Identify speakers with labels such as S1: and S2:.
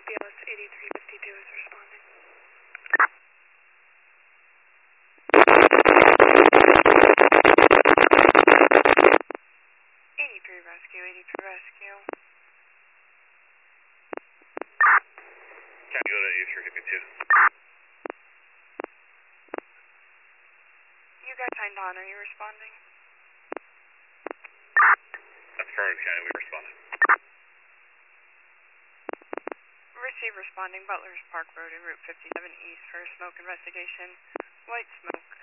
S1: BLS 8352 is responding. 83 rescue, 83 rescue.
S2: Can you go to 8352?
S1: You guys signed on, are you responding?
S2: Affirmative, County, we responded.
S1: Receive responding, Butler's Park Road and Route 57 East for a smoke investigation. White smoke.